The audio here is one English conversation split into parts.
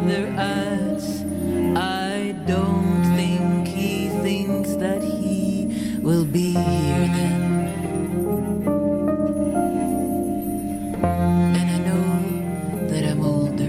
other us. I don't think he thinks that he will be here then. And I know that I'm older.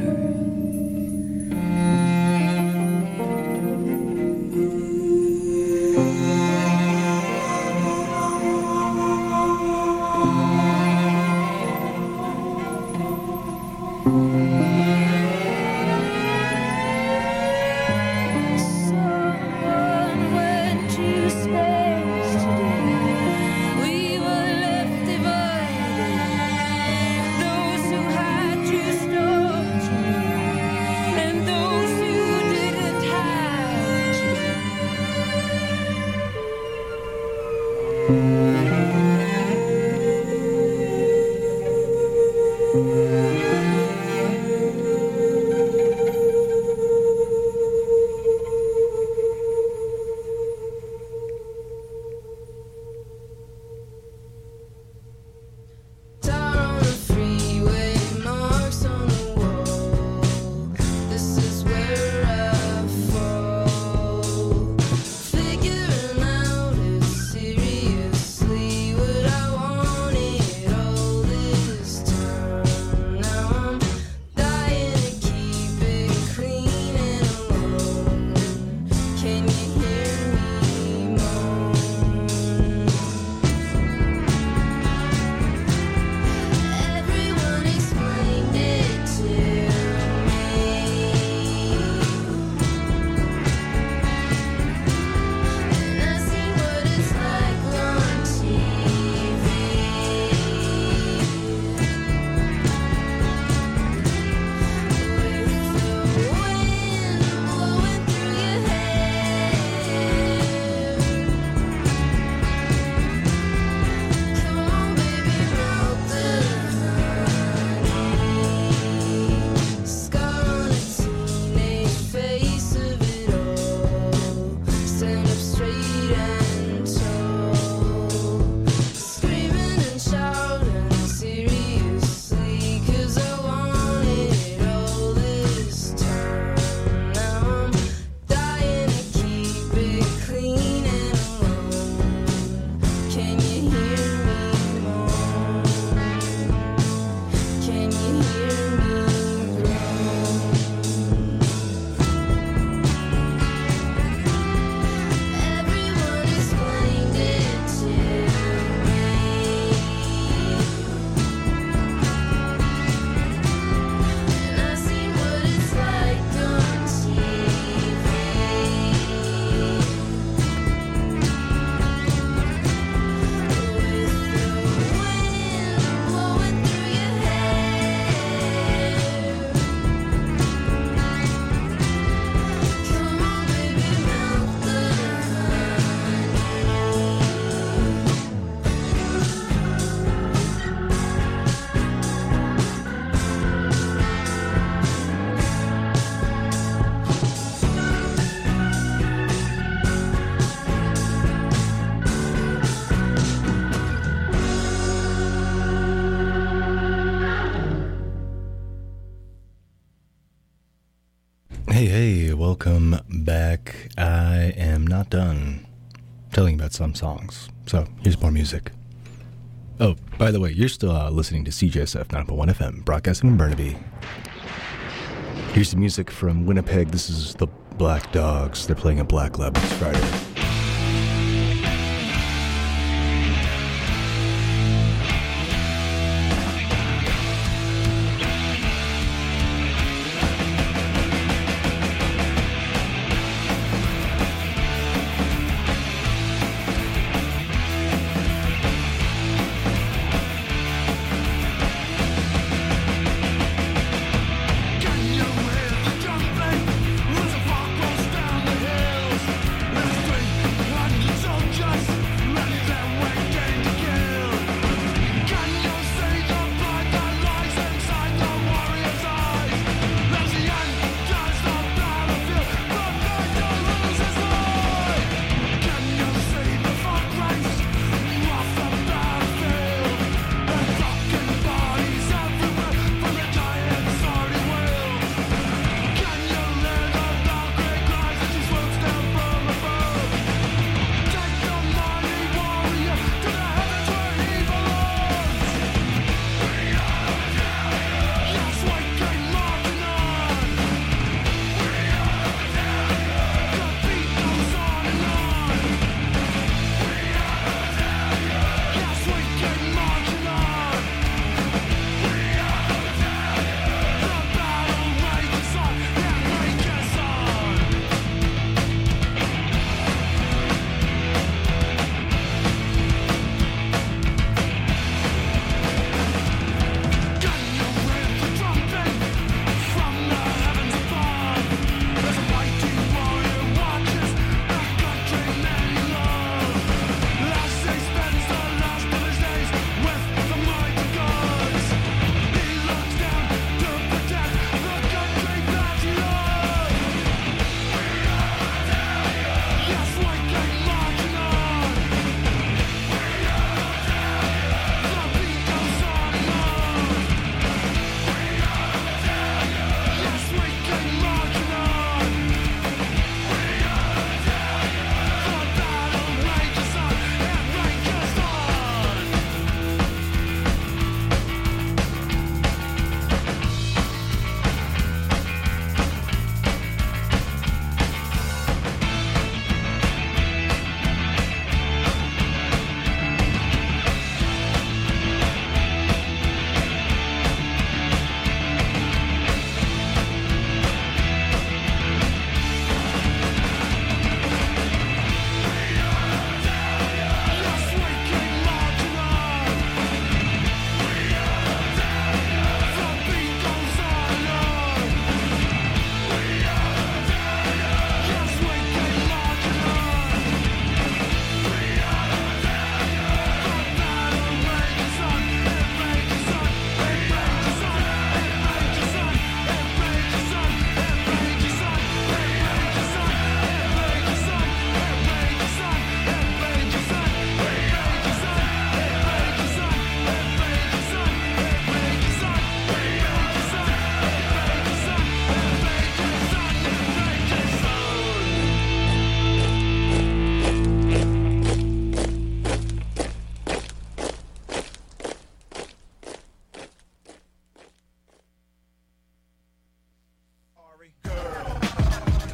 Hey, welcome back. I am not done telling you about some songs, so here's more music. Oh, by the way, you're still listening to CJSF 9.1 FM, broadcasting from Burnaby. Here's the music from Winnipeg. This is the Black Dogs. They're playing at Black Lab this Friday. Motherfuckers down the hills.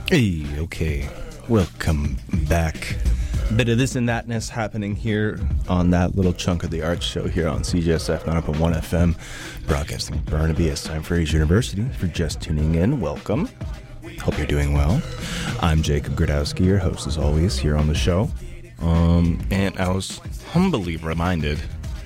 Hey, okay. Welcome back. Bit of this and thatness happening here on that little chunk of the art show here on CJSF 9.1 FM, broadcasting Burnaby. It's time for Asia University. If you're just tuning in, welcome. Hope you're doing well. I'm Jacob Gradowski, your host as always here on the show. And I was humbly reminded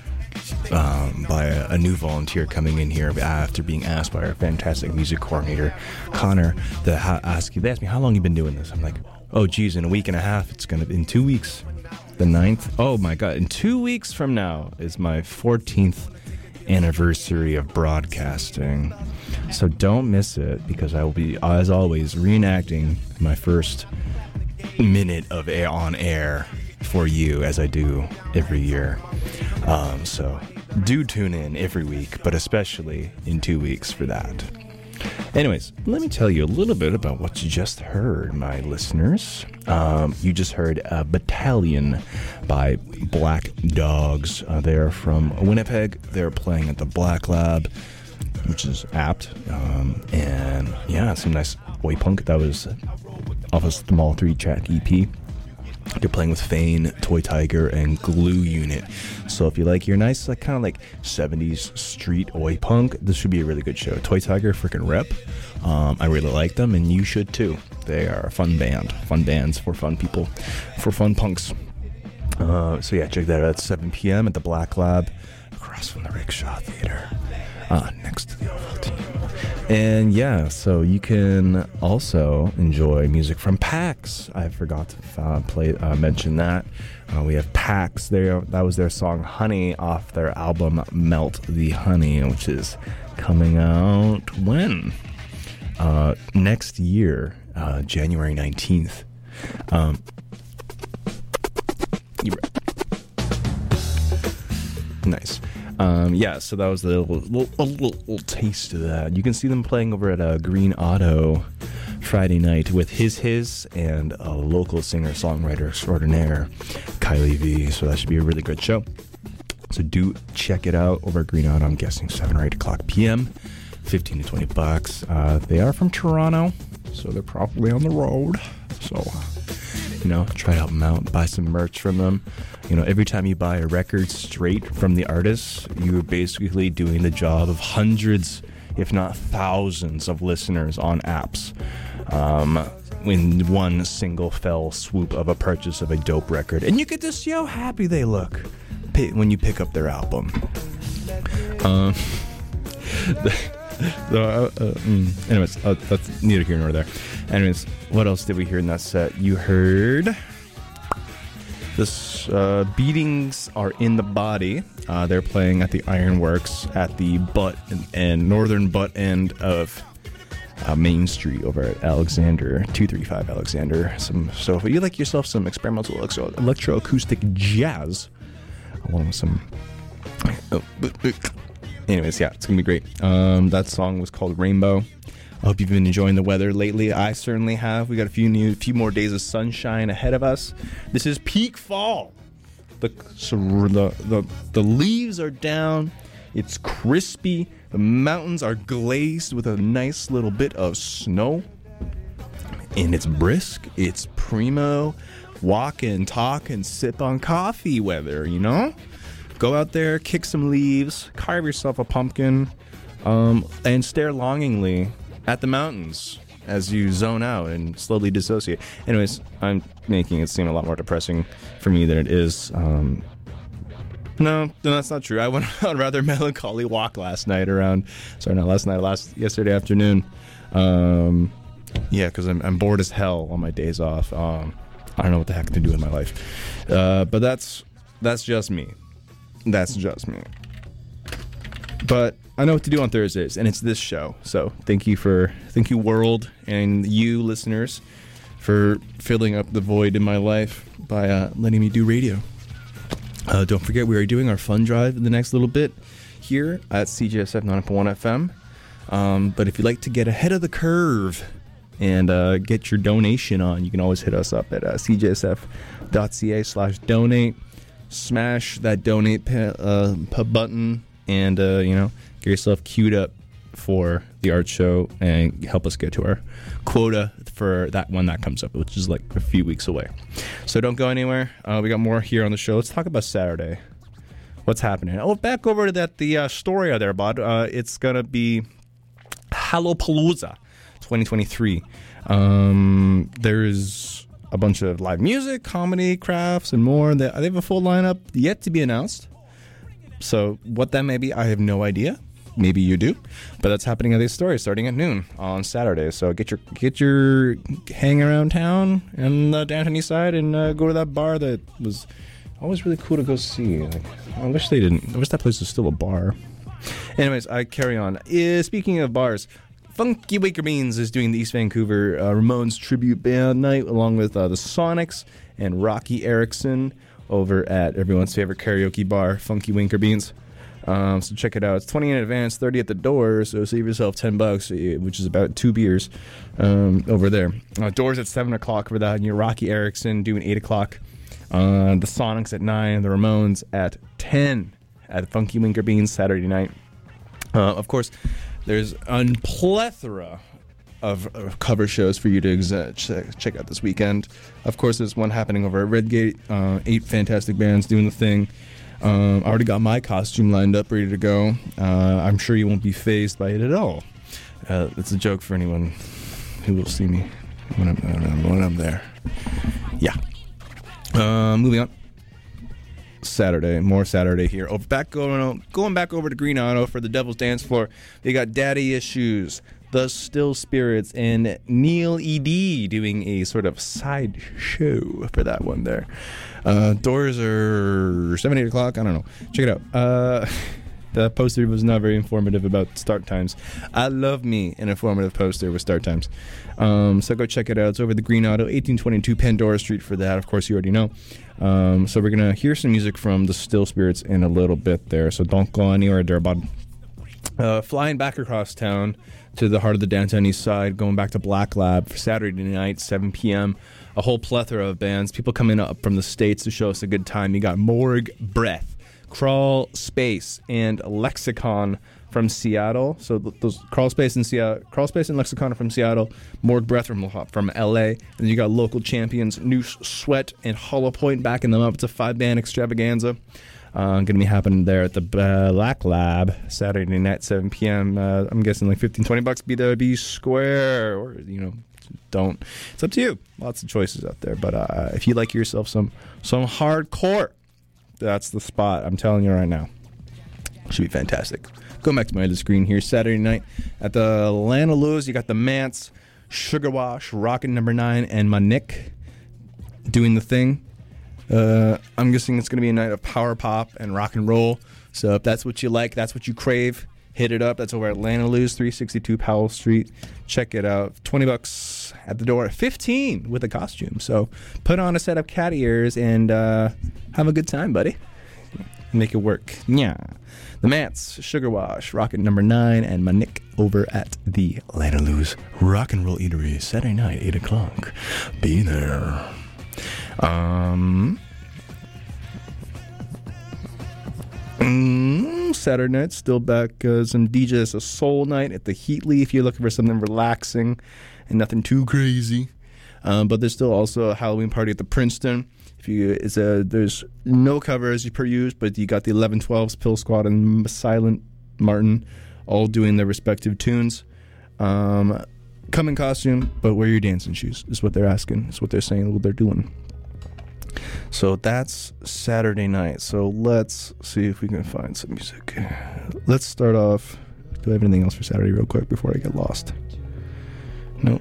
by a new volunteer coming in here after being asked by our fantastic music coordinator, Connor, they asked me, how long you been doing this? I'm like, oh, geez, in a week and a half. It's going to be in 2 weeks. The 9th. Oh, my God. In 2 weeks from now is my 14th anniversary of broadcasting. So don't miss it, because I will be, as always, reenacting my first minute of air on air for you, as I do every year. So do tune in every week, but especially in 2 weeks for that. Anyways, let me tell you a little bit about what you just heard, my listeners. You just heard Battalion by Black Dogs. They're from Winnipeg. They're playing at the Black Lab, which is apt. And yeah, some nice oi punk. That was off a small 3-track EP. They're playing with Fane, Toy Tiger, and Glue Unit. So if you like your nice, like kind of like 70s street oi punk, this should be a really good show. Toy Tiger freaking rep. I really like them, and you should too. They are a fun band. Fun bands for fun people, for fun punks. So yeah, check that out at 7 p.m. at the Black Lab, across from the Rickshaw Theater, next to the Oval Team. And yeah, so you can also enjoy music from PAX. I forgot to mention that. We have PAX there. That was their song Honey off their album Melt the Honey, which is coming out when? Next year, January 19th. Nice. Yeah, so that was a little taste of that. You can see them playing over at Green Auto Friday night with His and a local singer-songwriter extraordinaire, Kylie V. So that should be a really good show. So do check it out over at Green Auto. I'm guessing 7 or 8 o'clock p.m. $15 to $20. They are from Toronto, so they're probably on the road. So, try to help them out. Buy some merch from them. Every time you buy a record straight from the artist, you're basically doing the job of hundreds, if not thousands, of listeners on apps in one single fell swoop of a purchase of a dope record. And you get to see how happy they look when you pick up their album. Anyways, that's neither here nor there. Anyways, what else did we hear in that set? You heard this Beatings Are in the Body. They're playing at the Ironworks at the butt and northern butt end of Main Street over at Alexander, 235 Alexander. So if you like yourself some experimental electroacoustic jazz, along with some... Anyways, yeah, it's going to be great. That song was called Rainbow. I hope you've been enjoying the weather lately. I certainly have. We got a few more days of sunshine ahead of us. This is peak fall. The leaves are down. It's crispy. The mountains are glazed with a nice little bit of snow. And it's brisk. It's primo. Walk and talk and sip on coffee weather, Go out there, kick some leaves, carve yourself a pumpkin, and stare longingly at the mountains as you zone out and slowly dissociate. Anyways, I'm making it seem a lot more depressing for me than it is. No, that's not true. I went on a rather melancholy walk yesterday afternoon. Yeah, because I'm bored as hell on my days off. I don't know what the heck to do with my life. But that's just me. That's just me. But I know what to do on Thursdays, and it's this show. So thank you world, and you listeners for filling up the void in my life by letting me do radio. Don't forget, we are doing our fun drive in the next little bit here at CJSF 9.1 FM. But if you'd like to get ahead of the curve and get your donation on, you can always hit us up at cjsf.ca/donate. Smash that donate button and, get yourself queued up for the art show and help us get to our quota for that one that comes up, which is like a few weeks away. So don't go anywhere. We got more here on the show. Let's talk about Saturday. What's happening? Oh, back over to that the Astoria there, bud. It's gonna be Hallowpalooza 2023. There's a bunch of live music, comedy, crafts, and more. They have a full lineup yet to be announced. So what that may be, I have no idea. Maybe you do, but that's happening at the Astoria starting at noon on Saturday. So get your hang around town and the downtown east side and go to that bar that was always really cool to go see. Like, I wish they didn't. I wish that place was still a bar. Anyways, I carry on. Speaking of bars, Funky Winker Beans is doing the East Vancouver Ramones tribute band night along with the Sonics and Rocky Erickson over at everyone's favorite karaoke bar, Funky Winker Beans. So check it out. It's 20 in advance, 30 at the door, so save yourself $10, which is about 2 beers over there. Doors at 7 o'clock for that, and your Rocky Erickson doing 8 o'clock. The Sonics at 9, the Ramones at 10 at Funky Winker Beans Saturday night. Of course, there's a plethora of cover shows for you to check out this weekend. Of course, there's one happening over at Redgate. 8 fantastic bands doing the thing. I already got my costume lined up, ready to go. I'm sure you won't be fazed by it at all. It's a joke for anyone who will see me when I'm there. Yeah. Moving on. Saturday, more Saturday here. Going back over to Green Auto for the Devil's Dance Floor. They got Daddy Issues, The Still Spirits, and Neil E.D. doing a sort of side show for that one there. Doors are 7, 8 o'clock. I don't know. Check it out. The poster was not very informative about start times. I love me an informative poster with start times. So go check it out. It's over the Green Auto, 1822 Pandora Street for that. Of course, you already know. So we're going to hear some music from the Still Spirits in a little bit there. So don't go anywhere there, bud. Flying back across town to the heart of the downtown east side, going back to Black Lab for Saturday night, 7 p.m. A whole plethora of bands. People coming up from the States to show us a good time. You got Morgue Breath, Crawl Space, and Lexicon from Seattle. So those Crawl Space and Lexicon are from Seattle. Morgue Breath from LA. And you got local champions Noose Sweat and Hollow Point backing them up. It's a 5-band extravaganza. Going to be happening there at the Black Lab Saturday night, 7 p.m. I'm guessing like $15-20 BWB Square, or don't. It's up to you. Lots of choices out there, but if you like yourself some hardcore, that's the spot. I'm telling you right now, should be fantastic. Going back to my other screen here, Saturday night at the Lana Luz, you got the Mance, Sugar Wash, Rockin' Number 9, and Manik doing the thing. I'm guessing it's going to be a night of power pop and rock and roll. So if that's what you like, that's what you crave, hit it up. That's over at Lana Luz, 362 Powell Street. Check it out. $20 at the door, 15 with a costume. So put on a set of cat ears and have a good time, buddy. Make it work. Yeah. The Mance, Sugar Wash, Rocket Number 9, and Manik over at the Lana Luz Rock and Roll Eatery, Saturday night, 8 o'clock. Be there. Saturday night, still back. Some DJs, a soul night at the Heatley if you're looking for something relaxing and nothing too crazy. But there's still also a Halloween party at the Princeton. There's no covers per use, but you got the 1112s, Pill Squad, and Silent Martin all doing their respective tunes. Come in costume, but wear your dancing shoes is what they're asking. Is what they're saying, what they're doing. So that's Saturday night. So let's see if we can find some music. Let's start off. Do I have anything else for Saturday real quick before I get lost? Nope.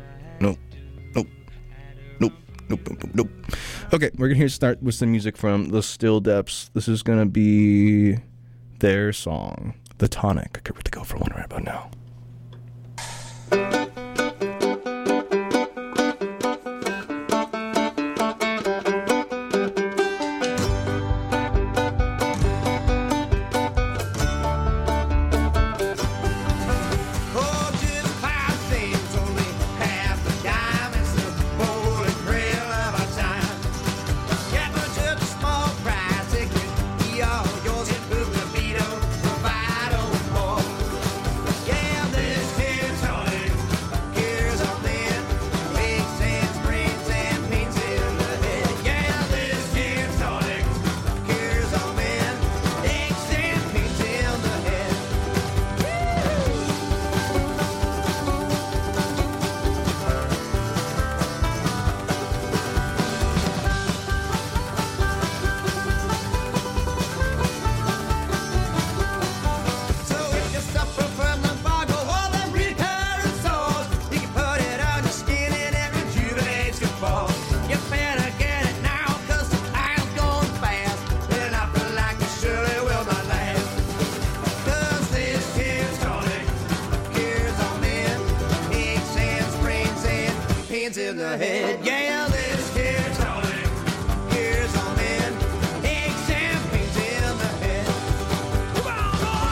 Okay, we're going to start with some music from the Still Depths. This is going to be their song, The Tonic. I can't wait to go for one right about now. Yeah. pains in the head. Yeah, this here tonic cures all men. Aches and pains in the head. Come on,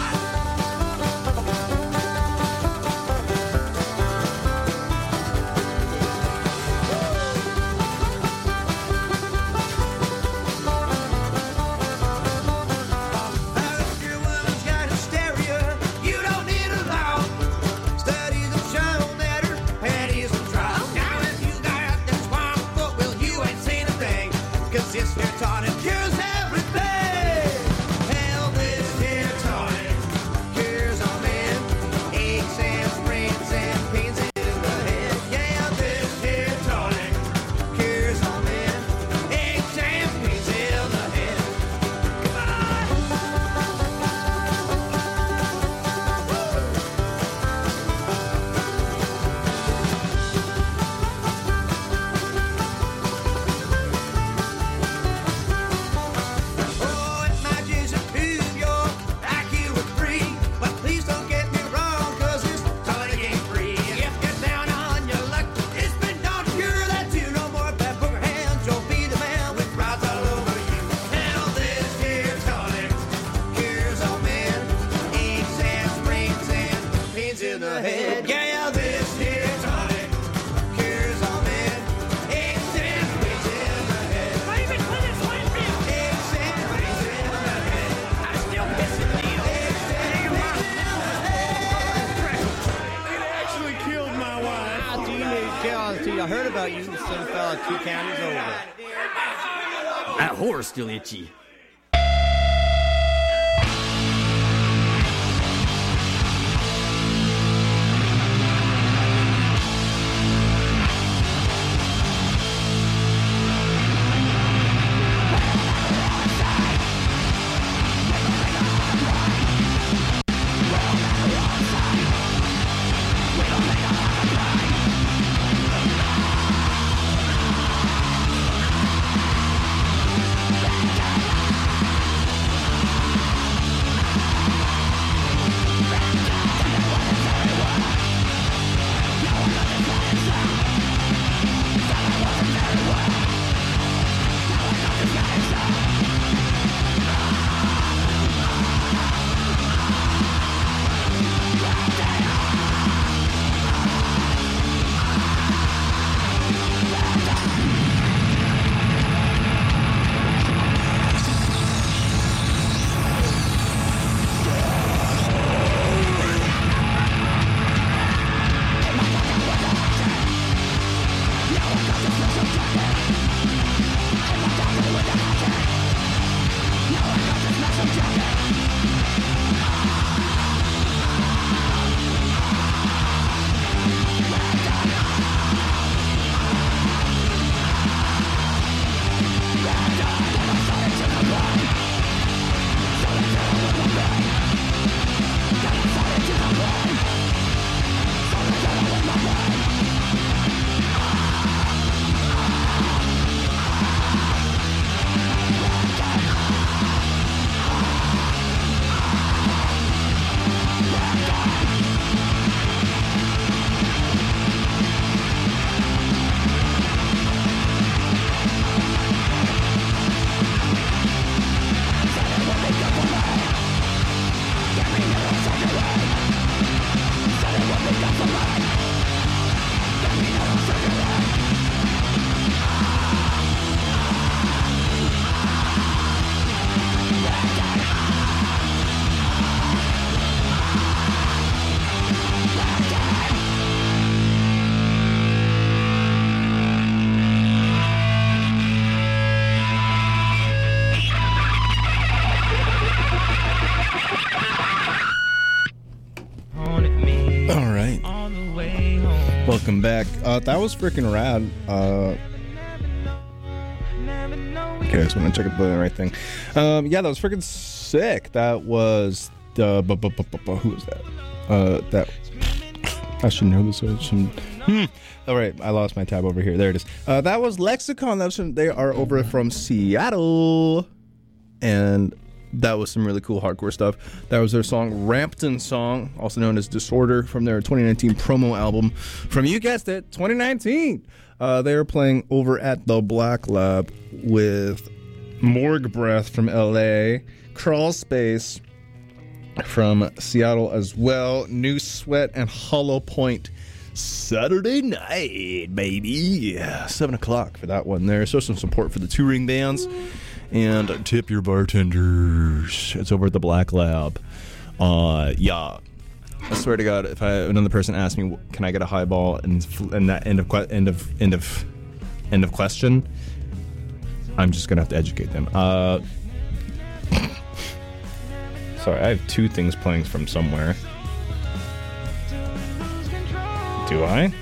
this here tonic cures everything. Hell, this here tonic cures all men. Aches and sprains and pains in the head. Yeah, this here tonic cures all men. Aches and pains in the head. Come Oh, it might just improve your IQ with 3, but please don't get me wrong, 'cause this tonic ain't free. If you're down on your luck, it's been done to cure that too. No more bad poker hands, you'll be the man with rods all over you. Hell, this here tonic cures all men. Aches and sprains and pains in the head. Yeah, this here tonic cures all men. Aches and sprains in the head. Aches and sprains in the head. I'm still pissing Neil. It actually killed my wife. I heard about you. Some fella 2 counties over. That whore's still itchy. Welcome back. That was freaking rad. Okay, so I'm gonna check if the right thing. Yeah, that was freaking sick. That was the who was that? That I should know this. All right, I lost my tab over here. There it is. That was Lexicon. They are over from Seattle, and That was some really cool hardcore stuff. That was their song Rampton Song, also known as Disorder, from their 2019 promo album from, you guessed it, 2019. They were playing over at the Black Lab with Morgue Breath from LA, Crawl Space from Seattle as well, New Sweat and Hollow Point Saturday night, baby. 7 o'clock for that one there. So some support for the touring bands. And tip your bartenders. It's over at the Black Lab. Yeah. I swear to God, if another person asks me, can I get a highball, and that end of question, I'm just gonna have to educate them. Sorry, I have two things playing from somewhere. Do I?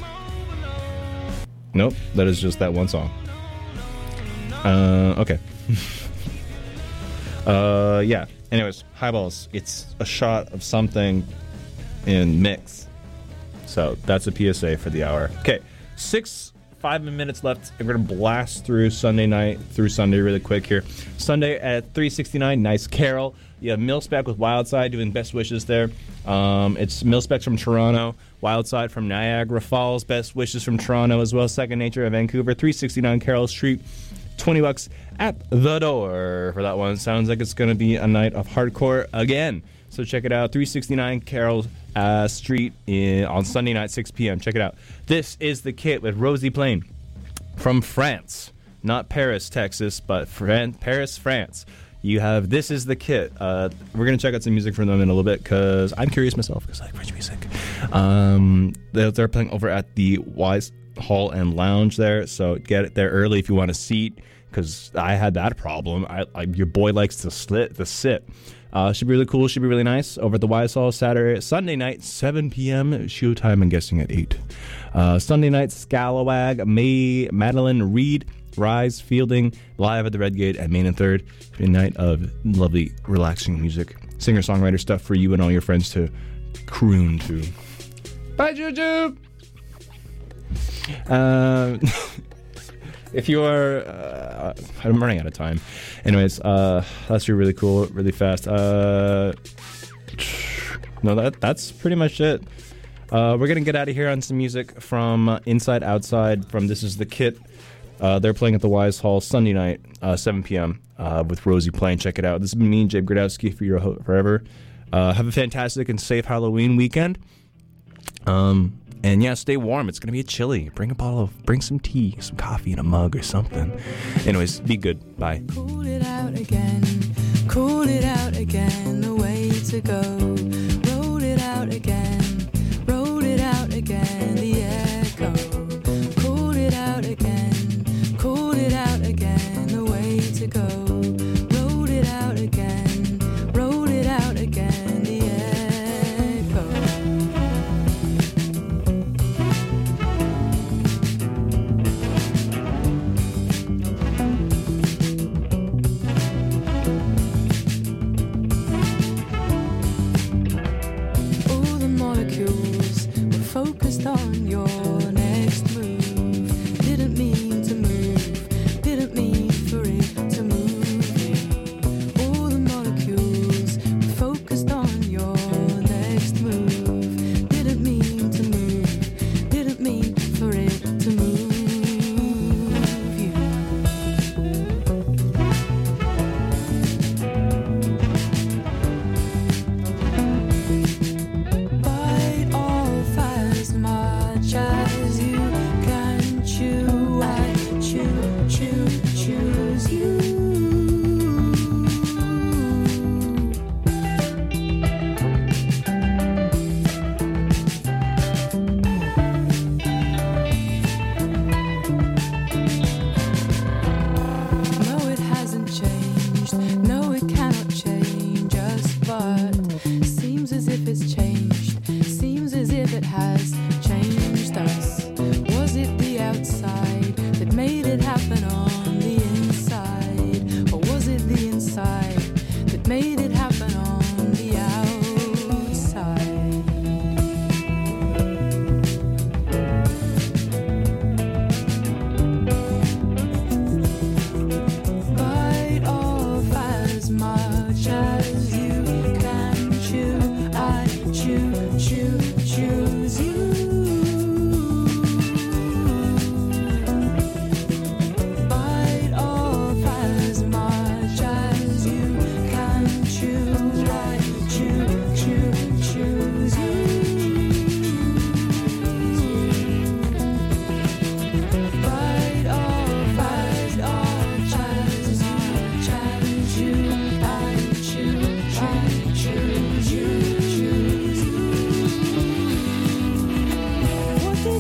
Nope, that is just that one song. Okay. Yeah. Anyways, highballs. It's a shot of something in mix. So that's a PSA for the hour. Okay, 5 minutes left. I'm gonna blast through Sunday night through Sunday really quick here. Sunday at 369, Nice Carol. You have Millspec with Wildside doing best wishes there. It's Millspec from Toronto, Wildside from Niagara Falls, best wishes from Toronto as well. Second Nature of Vancouver, 369 Carroll Street. $20 at the door for that one. Sounds like it's going to be a night of hardcore again. So check it out. 369 Carroll Street on Sunday night, 6 p.m. Check it out. This is The Kit with Rosie Plain from France. Not Paris, Texas, but Paris, France. You have This Is The Kit. We're going to check out some music from them in a little bit because I'm curious myself because I like French music. They're playing over at the Wise Hall and Lounge there, so get it there early if you want a seat, because I had that problem. Your boy likes to sit. Should be really cool, should be really nice over at the Wise Hall. Sunday night, 7 p.m. Showtime, I'm guessing at 8. Sunday night, Scalawag, Madeline Reed, Rise, Fielding, live at the Red Gate at Main and Third. A night of lovely, relaxing music, singer-songwriter stuff for you and all your friends to croon to. Bye, Juju! If you are, I'm running out of time. Anyways, that's really cool, really fast. No, that's pretty much it. We're gonna get out of here on some music from Inside Outside from This Is The Kit. They're playing at the Wise Hall Sunday night, 7 p.m. With Rosie Plain. Check it out. This has been me, Jabe Gradowski, for your forever. Have a fantastic and safe Halloween weekend. And yeah, stay warm. It's gonna be chilly. Bring some tea, some coffee in a mug or something. Anyways, be good. Bye. Cool it out again, the way to go. Roll it out again, the echo. Cool it out again, the way to go. Roll it out again, the echo. All the molecules were focused on your next move. Didn't mean to move, didn't mean for it to move you. All the molecules were focused on your next move. Didn't mean to move, didn't mean for it to move you. Bite off as much as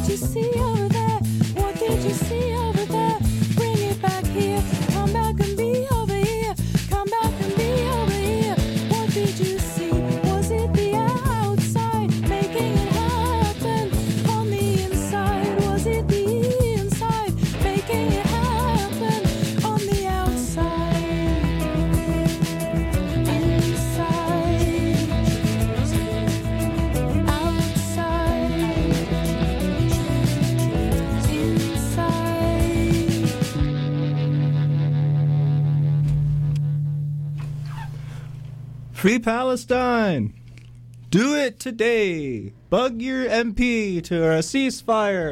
did you see over there? What did you see over there? Bring it back here. Come back and be over here. Come back and be over here. What did you see? Was it the outside making it happen? On the inside, was it the inside making it happen? On the outside, inside, outside, inside. Free Palestine! Do it today! Bug your MP to a ceasefire!